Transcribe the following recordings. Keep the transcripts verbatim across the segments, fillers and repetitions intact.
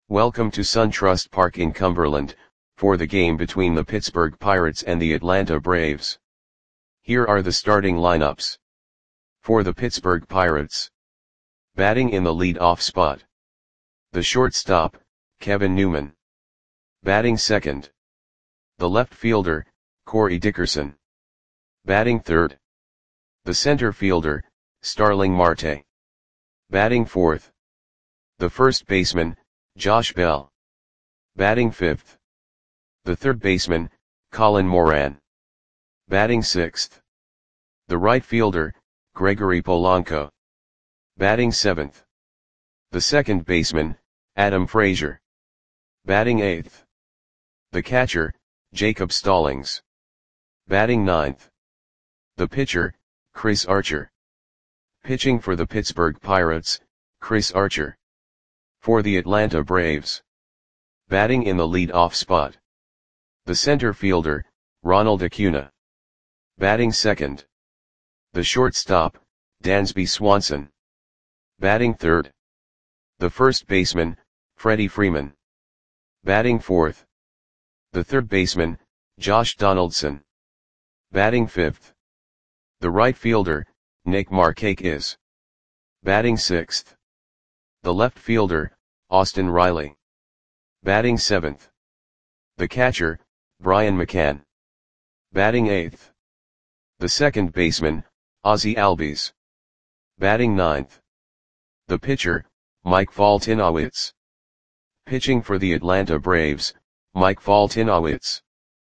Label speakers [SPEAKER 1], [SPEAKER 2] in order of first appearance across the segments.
[SPEAKER 1] Welcome to SunTrust Park in Cumberland, for the game between the Pittsburgh Pirates and the Atlanta Braves. Here are the starting lineups. For the Pittsburgh Pirates. Batting in the lead-off spot. The shortstop, Kevin Newman. Batting second. The left fielder, Corey Dickerson. Batting third. The center fielder, Starling Marte. Batting fourth. The first baseman, Josh Bell. Batting fifth. The third baseman, Colin Moran. Batting sixth. The right fielder, Gregory Polanco. Batting seventh. The second baseman, Adam Frazier. Batting eighth. The catcher, Jacob Stallings. Batting ninth. The pitcher, Chris Archer. Pitching for the Pittsburgh Pirates, Chris Archer. For the Atlanta Braves. Batting in the lead-off spot. The center fielder, Ronald Acuna. Batting second. The shortstop, Dansby Swanson. Batting third. The first baseman, Freddie Freeman. Batting fourth. The third baseman, Josh Donaldson. Batting fifth. The right fielder, Nick Markakis. Batting sixth. The left fielder, Austin Riley. Batting seventh. The catcher, Brian McCann. Batting eighth. The second baseman, Ozzie Albies. Batting ninth. The pitcher, Mike Foltynewicz. Pitching for the Atlanta Braves, Mike Foltynewicz.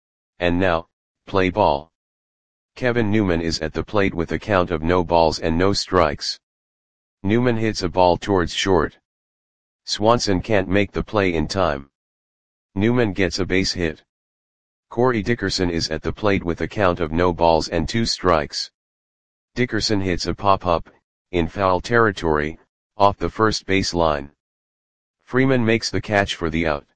[SPEAKER 1] And now, play ball. Kevin Newman is at the plate with a count of no balls and no strikes. Newman hits a ball towards short. Swanson can't make the play in time. Newman gets a base hit. Corey Dickerson is at the plate with a count of no balls and two strikes. Dickerson hits a pop-up, in foul territory, off the first base line. Freeman makes the catch for the out.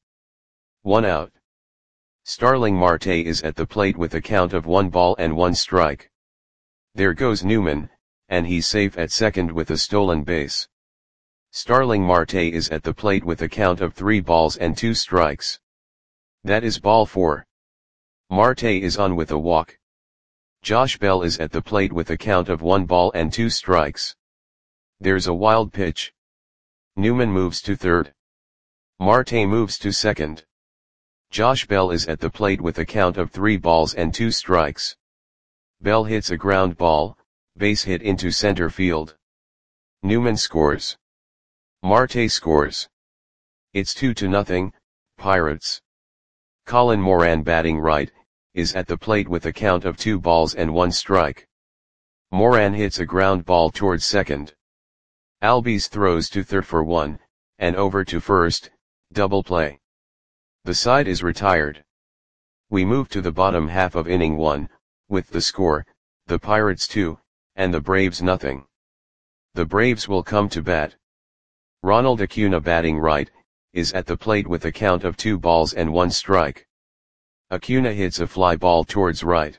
[SPEAKER 1] One out. Starling Marte is at the plate with a count of one ball and one strike. There goes Newman, and he's safe at second with a stolen base. Starling Marte is at the plate with a count of three balls and two strikes. That is ball four. Marte is on with a walk. Josh Bell is at the plate with a count of one ball and two strikes. There's a wild pitch. Newman moves to third. Marte moves to second. Josh Bell is at the plate with a count of three balls and two strikes. Bell hits a ground ball, base hit into center field. Newman scores. Marte scores. It's two to nothing, Pirates. Colin Moran, batting right, is at the plate with a count of two balls and one strike. Moran hits a ground ball towards second. Albies throws to third for one, and over to first, double play. The side is retired. We move to the bottom half of inning one, with the score, the Pirates two, and the Braves nothing. The Braves will come to bat. Ronald Acuna, batting right, is at the plate with a count of two balls and one strike. Acuna hits a fly ball towards right.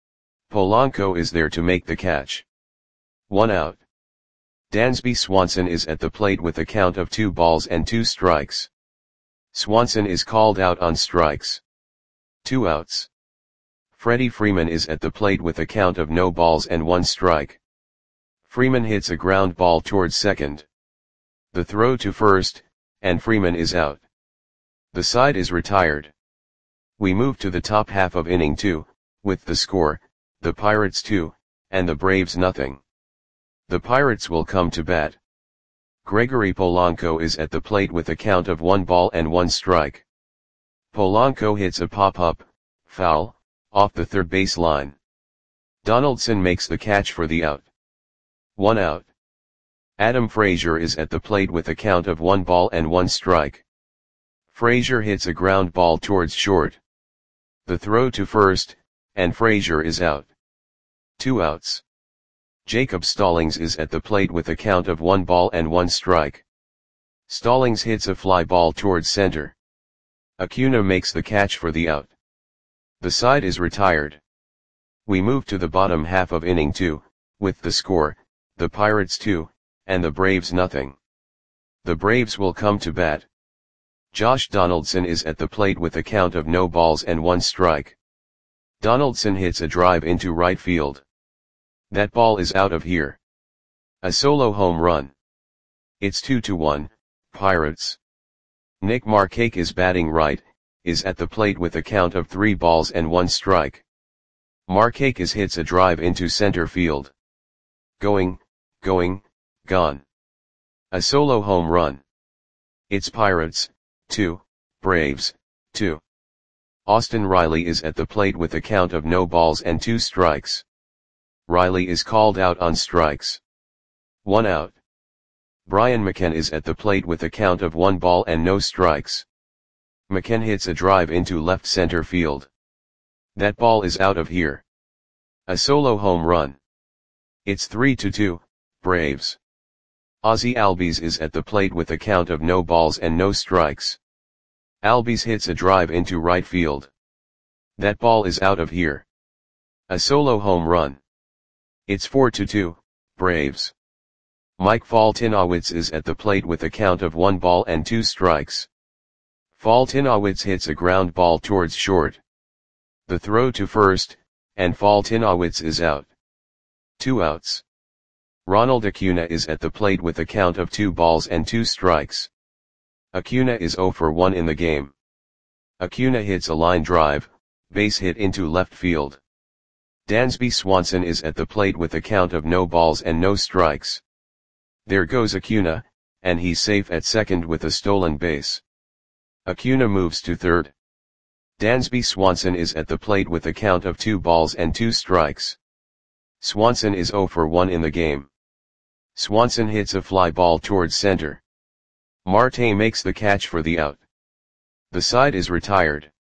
[SPEAKER 1] Polanco is there to make the catch. One out. Dansby Swanson is at the plate with a count of two balls and two strikes. Swanson is called out on strikes. Two outs. Freddie Freeman is at the plate with a count of no balls and one strike. Freeman hits a ground ball towards second. The throw to first, and Freeman is out. The side is retired. We move to the top half of inning two, with the score, the Pirates two, and the Braves nothing. The Pirates will come to bat. Gregory Polanco is at the plate with a count of one ball and one strike. Polanco hits a pop-up, foul, off the third base line. Donaldson makes the catch for the out. One out. Adam Frazier is at the plate with a count of one ball and one strike. Frazier hits a ground ball towards short. The throw to first, and Frazier is out. Two outs. Jacob Stallings is at the plate with a count of one ball and one strike. Stallings hits a fly ball towards center. Acuna makes the catch for the out. The side is retired. We move to the bottom half of inning two, with the score, the Pirates two, and the Braves nothing. The Braves will come to bat. Josh Donaldson is at the plate with a count of no balls and one strike. Donaldson hits a drive into right field. That ball is out of here. A solo home run. It's two to one, Pirates. Nick Markakis is batting right, is at the plate with a count of three balls and one strike. Markakis hits a drive into center field. Going, going, gone. A solo home run. It's Pirates, two, Braves, two. Austin Riley is at the plate with a count of no balls and two strikes. Riley is called out on strikes. One out. Brian McCann is at the plate with a count of one ball and no strikes. McCann hits a drive into left center field. That ball is out of here. A solo home run. It's three to two, Braves. Ozzie Albies is at the plate with a count of no balls and no strikes. Albies hits a drive into right field. That ball is out of here. A solo home run. It's four to two, Braves. Mike Foltynewicz is at the plate with a count of one ball and two strikes. Foltynewicz hits a ground ball towards short. The throw to first, and Foltynewicz is out. Two outs. Ronald Acuna is at the plate with a count of two balls and two strikes. Acuna is zero for one in the game. Acuna hits a line drive, base hit into left field. Dansby Swanson is at the plate with a count of no balls and no strikes. There goes Acuna, and he's safe at second with a stolen base. Acuna moves to third. Dansby Swanson is at the plate with a count of two balls and two strikes. Swanson is zero for one in the game. Swanson hits a fly ball towards center. Marte makes the catch for the out. The side is retired.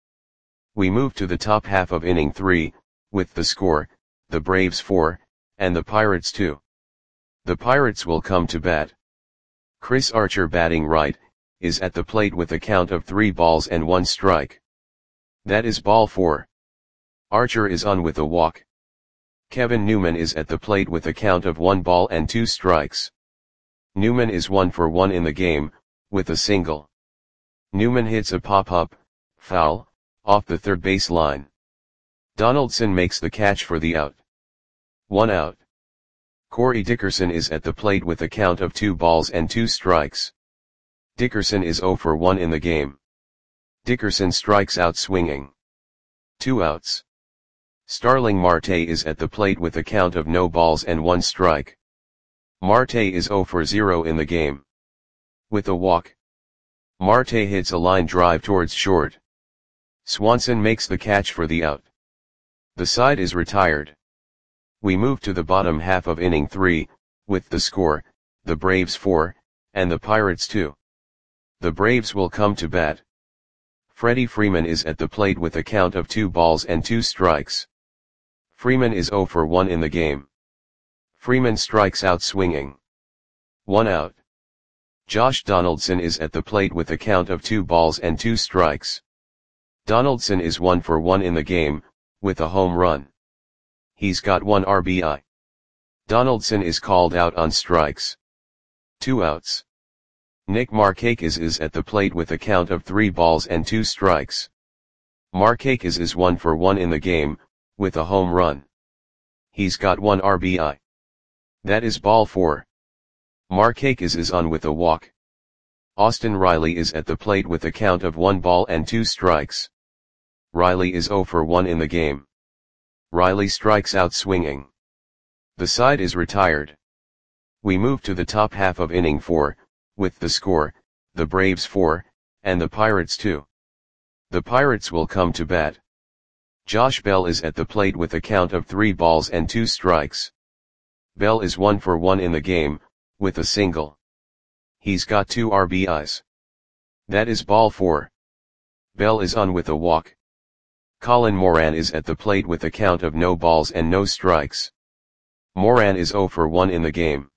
[SPEAKER 1] We move to the top half of inning three, with the score, the Braves four, and the Pirates two. The Pirates will come to bat. Chris Archer batting right, is at the plate with a count of three balls and one strike. That is ball four. Archer is on with a walk. Kevin Newman is at the plate with a count of one ball and two strikes. Newman is one for one in the game, with a single. Newman hits a pop-up, foul, off the third base line. Donaldson makes the catch for the out. One out. Corey Dickerson is at the plate with a count of two balls and two strikes. Dickerson is zero for one in the game. Dickerson strikes out swinging. Two outs. Starling Marte is at the plate with a count of no balls and one strike. Marte is zero for zero in the game. With a walk. Marte hits a line drive towards short. Swanson makes the catch for the out. The side is retired. We move to the bottom half of inning three, with the score, the Braves four, and the Pirates two. The Braves will come to bat. Freddie Freeman is at the plate with a count of two balls and two strikes. Freeman is zero for one in the game. Freeman strikes out swinging. One out. Josh Donaldson is at the plate with a count of two balls and two strikes. Donaldson is one for one in the game, with a home run. He's got one R B I. Donaldson is called out on strikes. Two outs. Nick Markakis is at the plate with a count of three balls and two strikes. Markakis is one for one in the game, with a home run. He's got one R B I. That is ball four. Markakis is on with a walk. Austin Riley is at the plate with a count of one ball and two strikes. Riley is zero for one in the game. Riley strikes out swinging. The side is retired. We move to the top half of inning four, with the score, the Braves four, and the Pirates two. The Pirates will come to bat. Josh Bell is at the plate with a count of three balls and two strikes. Bell is one for one in the game, with a single. He's got two R B Is. That is ball four. Bell is on with a walk. Colin Moran is at the plate with a count of no balls and no strikes. Moran is zero for one in the game.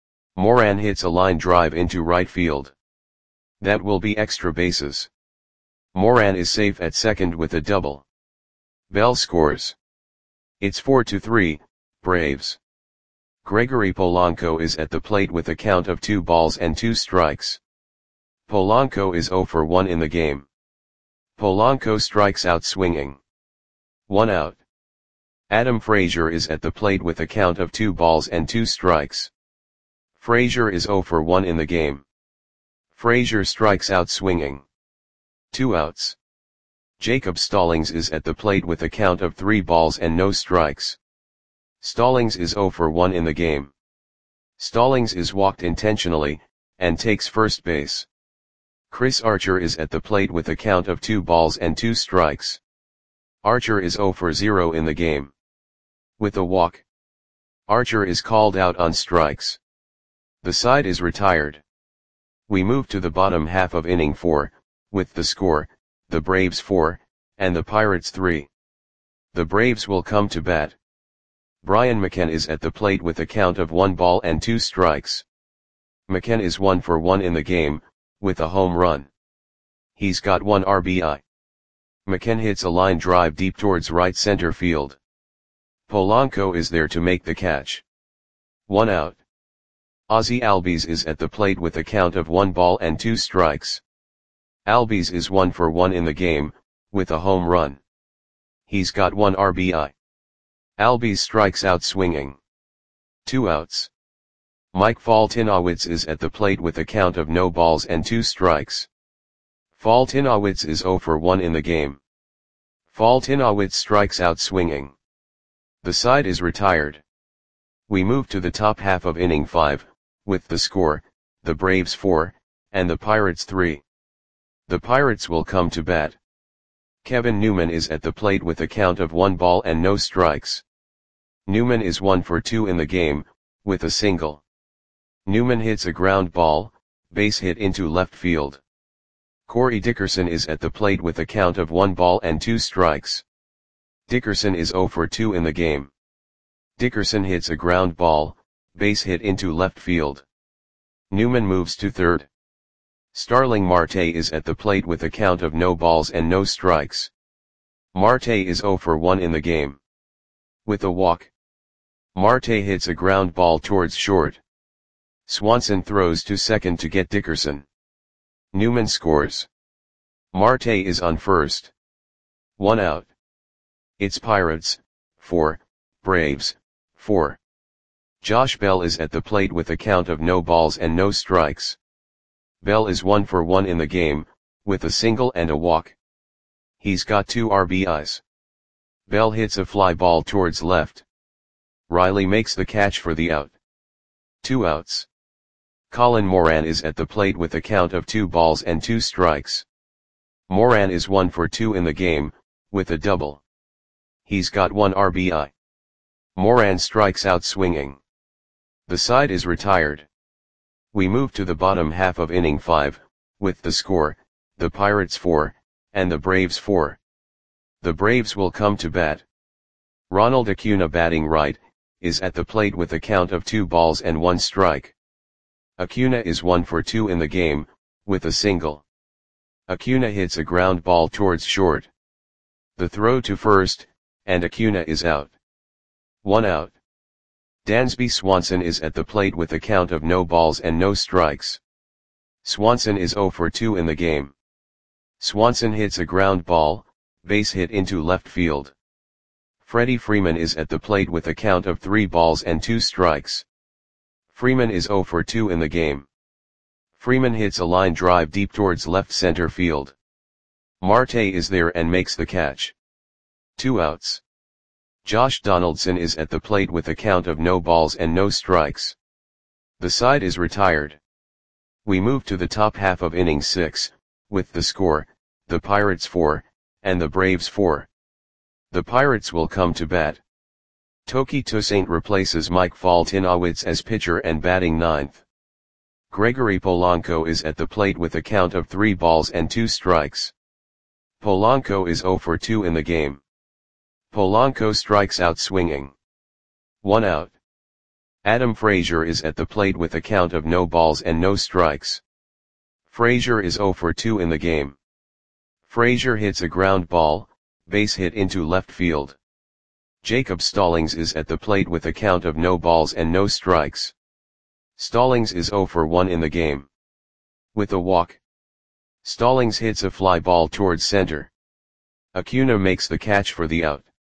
[SPEAKER 1] Moran hits a line drive into right field. That will be extra bases. Moran is safe at second with a double. Bell scores. It's four to three, Braves. Gregory Polanco is at the plate with a count of two balls and two strikes. Polanco is zero for one in the game. Polanco strikes out swinging. One out. Adam Frazier is at the plate with a count of two balls and two strikes. Frazier is zero for one in the game. Frazier strikes out swinging. Two outs. Jacob Stallings is at the plate with a count of three balls and no strikes. Stallings is zero for one in the game. Stallings is walked intentionally, and takes first base. Chris Archer is at the plate with a count of two balls and two strikes. Archer is zero for zero in the game. With a walk, Archer is called out on strikes. The side is retired. We move to the bottom half of inning four, with the score, the Braves four, and the Pirates three. The Braves will come to bat. Brian McCann is at the plate with a count of one ball and two strikes. McCann is one for one in the game, with a home run. He's got one R B I. McCann hits a line drive deep towards right center field. Polanco is there to make the catch. One out. Ozzie Albies is at the plate with a count of one ball and two strikes. Albies is one for one in the game, with a home run. He's got one R B I. Albies strikes out swinging. Two outs. Mike Foltynewicz is at the plate with a count of no balls and two strikes. Foltynewicz is zero for one in the game. Foltynewicz strikes out swinging. The side is retired. We move to the top half of inning five, with the score, the Braves four, and the Pirates three. The Pirates will come to bat. Kevin Newman is at the plate with a count of one ball and no strikes. Newman is one for two in the game, with a single. Newman hits a ground ball, base hit into left field. Corey Dickerson is at the plate with a count of one ball and two strikes. Dickerson is zero for two in the game. Dickerson hits a ground ball, base hit into left field. Newman moves to third. Starling Marte is at the plate with a count of no balls and no strikes. Marte is zero for one in the game. With a walk, Marte hits a ground ball towards short. Swanson throws to second to get Dickerson. Newman scores. Marte is on first. One out. It's Pirates, four, Braves, four. Josh Bell is at the plate with a count of no balls and no strikes. Bell is one for one in the game, with a single and a walk. He's got two R B Is. Bell hits a fly ball towards left. Riley makes the catch for the out. Two outs. Colin Moran is at the plate with a count of two balls and two strikes. Moran is one for two in the game, with a double. He's got one R B I. Moran strikes out swinging. The side is retired. We move to the bottom half of inning five, with the score, the Pirates four, and the Braves four. The Braves will come to bat. Ronald Acuna, batting right, is at the plate with a count of two balls and one strike. Acuna is one for two in the game, with a single. Acuna hits a ground ball towards short. The throw to first, and Acuna is out. One out. Dansby Swanson is at the plate with a count of no balls and no strikes. Swanson is zero for two in the game. Swanson hits a ground ball, base hit into left field. Freddie Freeman is at the plate with a count of three balls and two strikes. Freeman is zero for two in the game. Freeman hits a line drive deep towards left center field. Marte is there and makes the catch. Two outs. Josh Donaldson is at the plate with a count of no balls and no strikes. The side is retired. We move to the top half of inning six, with the score, the Pirates four, and the Braves four. The Pirates will come to bat. Toki Toussaint replaces Mike Foltynewicz as pitcher and batting ninth. Gregory Polanco is at the plate with a count of three balls and two strikes. Polanco is zero for two in the game. Polanco strikes out swinging. One out. Adam Frazier is at the plate with a count of no balls and no strikes. Frazier is zero for two in the game. Frazier hits a ground ball, base hit into left field. Jacob Stallings is at the plate with a count of no balls and no strikes. Stallings is zero for one in the game. With a walk, Stallings hits a fly ball towards center. Acuna makes the catch for the out.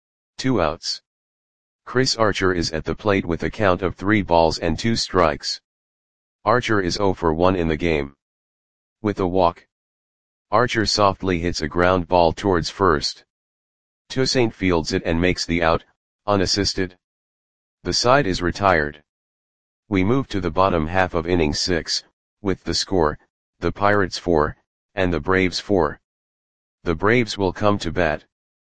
[SPEAKER 1] Two outs. Chris Archer is at the plate with a count of three balls and two strikes. Archer is oh for one in the game. With a walk. Archer softly hits a ground ball towards first. Toussaint fields it and makes the out, unassisted. The side is retired. We move to the bottom half of inning six, with the score, the Pirates four, and the Braves four. The Braves will come to bat.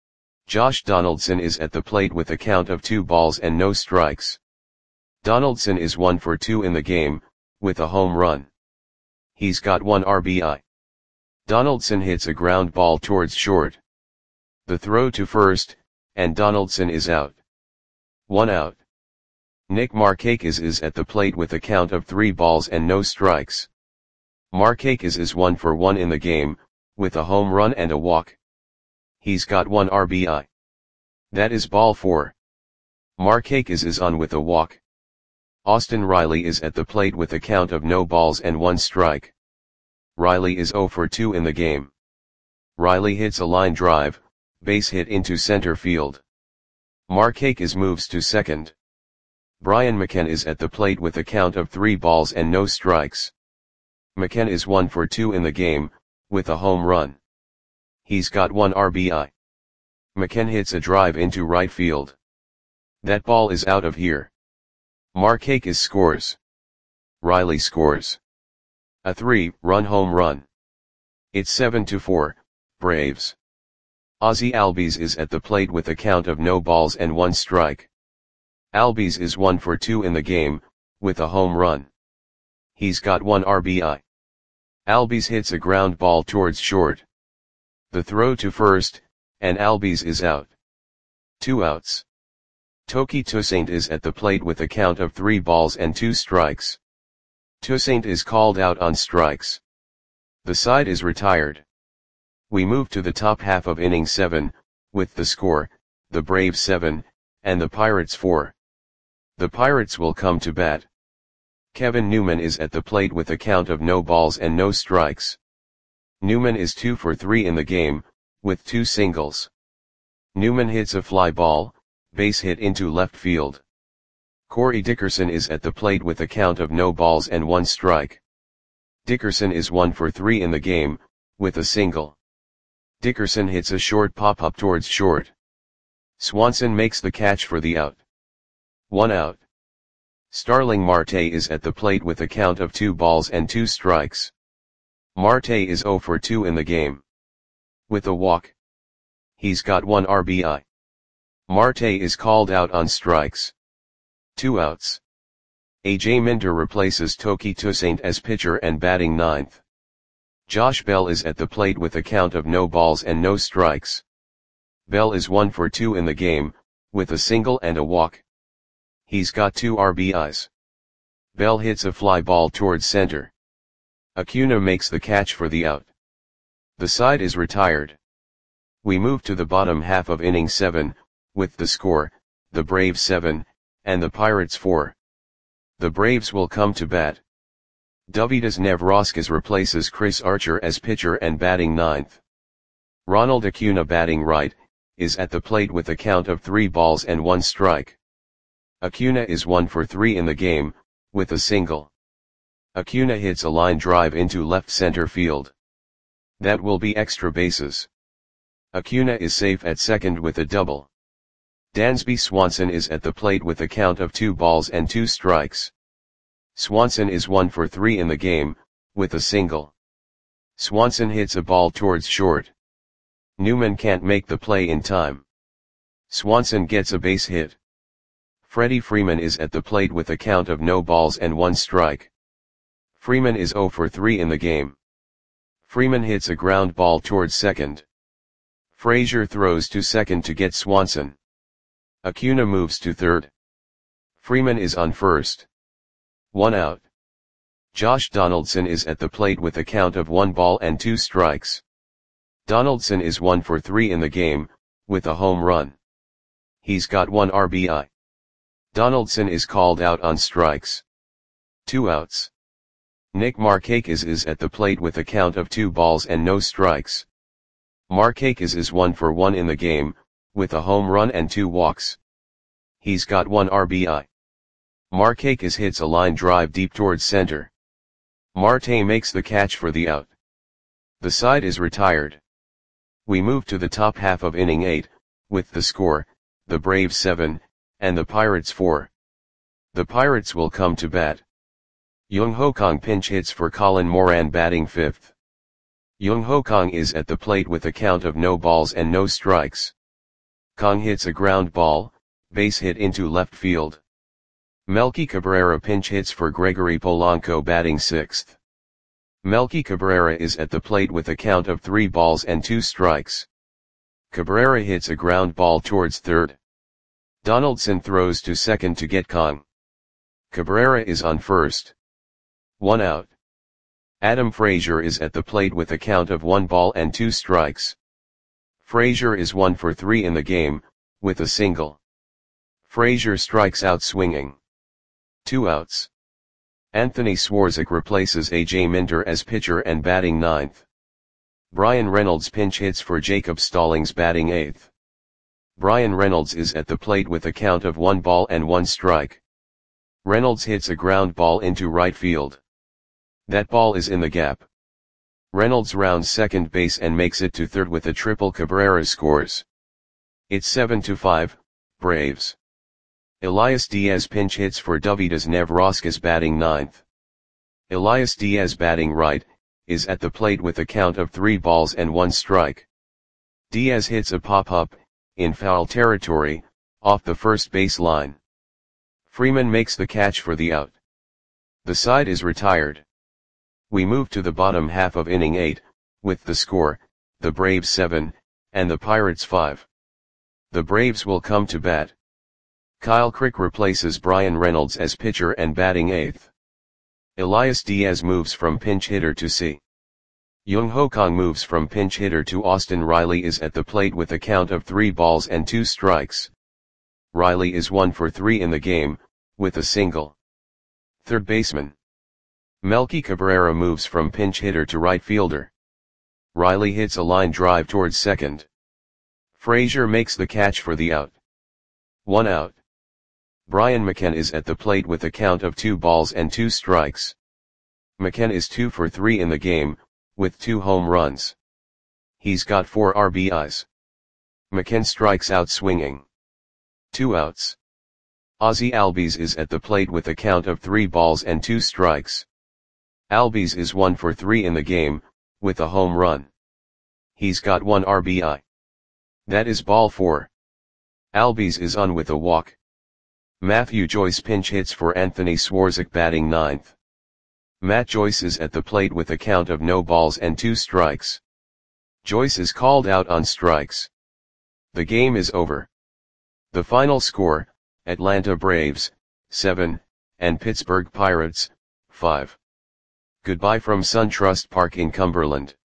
[SPEAKER 1] Josh Donaldson is at the plate with a count of two balls and no strikes. Donaldson is one for two in the game, with a home run. He's got one R B I. Donaldson hits a ground ball towards short. The throw to first, and Donaldson is out. One out. Nick Markakis is at the plate with a count of three balls and no strikes. Markakis is one for one in the game, with a home run and a walk. He's got one R B I. That is ball four. Markakis is on with a walk. Austin Riley is at the plate with a count of no balls and one strike. Riley is oh for two in the game. Riley hits a line drive, base hit into center field. Markakis moves to second. Brian McCann is at the plate with a count of three balls and no strikes. McCann is one for two in the game, with a home run. He's got one R B I. McCann hits a drive into right field. That ball is out of here. Markakis scores. Riley scores. A three-run home run. It's seven to four, Braves. Ozzie Albies is at the plate with a count of no balls and one strike. Albies is one for two in the game, with a home run. He's got one R B I. Albies hits a ground ball towards short. The throw to first, and Albies is out. Two outs. Touki Toussaint is at the plate with a count of three balls and two strikes. Toussaint is called out on strikes. The side is retired. We move to the top half of inning seven, with the score, the Braves seven, and the Pirates four. The Pirates will come to bat. Kevin Newman is at the plate with a count of no balls and no strikes. Newman is two for three in the game, with two singles. Newman hits a fly ball, base hit into left field. Corey Dickerson is at the plate with a count of no balls and one strike. Dickerson is one for three in the game, with a single. Dickerson hits a short pop-up towards short. Swanson makes the catch for the out. One out. Starling Marte is at the plate with a count of two balls and two strikes. Marte is oh for two in the game. With a walk. He's got one R B I. Marte is called out on strikes. Two outs. A J Minter replaces Touki Toussaint as pitcher and batting ninth. Josh Bell is at the plate with a count of no balls and no strikes. Bell is one for two in the game, with a single and a walk. He's got two R B Is. Bell hits a fly ball towards center. Acuna makes the catch for the out. The side is retired. We move to the bottom half of inning seven, with the score, the Braves seven, and the Pirates four. The Braves will come to bat. Dovydas Nevrauskas replaces Chris Archer as pitcher and batting ninth. Ronald Acuna, batting right, is at the plate with a count of three balls and one strike. Acuna is one for three in the game, with a single. Acuna hits a line drive into left center field. That will be extra bases. Acuna is safe at second with a double. Dansby Swanson is at the plate with a count of two balls and two strikes. Swanson is one for three in the game, with a single. Swanson hits a ball towards short. Newman can't make the play in time. Swanson gets a base hit. Freddie Freeman is at the plate with a count of no balls and one strike. Freeman is oh for three in the game. Freeman hits a ground ball towards second. Frazier throws to second to get Swanson. Acuna moves to third. Freeman is on first. One out. Josh Donaldson is at the plate with a count of one ball and two strikes. Donaldson is one for three in the game, with a home run. He's got one R B I. Donaldson is called out on strikes. Two outs. Nick Markakis is at the plate with a count of two balls and no strikes. Markakis is one for one in the game, with a home run and two walks. He's got one R B I. Markakis hits a line drive deep towards center. Marte makes the catch for the out. The side is retired. We move to the top half of inning eight, with the score, the Braves seven, and the Pirates four. The Pirates will come to bat. Jung Ho Kang pinch hits for Colin Moran batting fifth. Jung Ho Kang is at the plate with a count of no balls and no strikes. Kang hits a ground ball, base hit into left field. Melky Cabrera pinch hits for Gregory Polanco batting sixth. Melky Cabrera is at the plate with a count of three balls and two strikes. Cabrera hits a ground ball towards third. Donaldson throws to second to get Kang. Cabrera is on first. One out. Adam Frazier is at the plate with a count of one ball and two strikes. Frazier is one for three in the game, with a single. Frazier strikes out swinging. Two outs. Anthony Swarzak replaces A J Minter as pitcher and batting ninth. Brian Reynolds pinch hits for Jacob Stallings batting eighth. Brian Reynolds is at the plate with a count of one ball and one strike. Reynolds hits a ground ball into right field. That ball is in the gap. Reynolds rounds second base and makes it to third with a triple. Cabrera scores. It's seven to five, Braves. Elias Diaz pinch hits for Dovydas Nevrauskas batting ninth. Elias Diaz batting right, is at the plate with a count of three balls and one strike. Diaz hits a pop-up, in foul territory, off the first base line. Freeman makes the catch for the out. The side is retired. We move to the bottom half of inning eight, with the score, the Braves seven, and the Pirates five. The Braves will come to bat. Kyle Crick replaces Brian Reynolds as pitcher and batting eighth. Elias Diaz moves from pinch hitter to C. Jung Ho Kang moves from pinch hitter to Austin Riley is at the plate with a count of three balls and two strikes. Riley is one for three in the game, with a single. Third baseman. Melky Cabrera moves from pinch hitter to right fielder. Riley hits a line drive towards second. Frazier makes the catch for the out. One out. Brian McKenna is at the plate with a count of two balls and two strikes. McKenna is two for three in the game, with two home runs. He's got four R B Is. McKenna strikes out swinging. Two outs. Ozzie Albies is at the plate with a count of three balls and two strikes. Albies is one for three in the game, with a home run. He's got one R B I. That is ball four. Albies is on with a walk. Matthew Joyce pinch hits for Anthony Swarzak batting ninth. Matt Joyce is at the plate with a count of no balls and two strikes. Joyce is called out on strikes. The game is over. The final score, Atlanta Braves, seven, and Pittsburgh Pirates, five. Goodbye from SunTrust Park in Cumberland.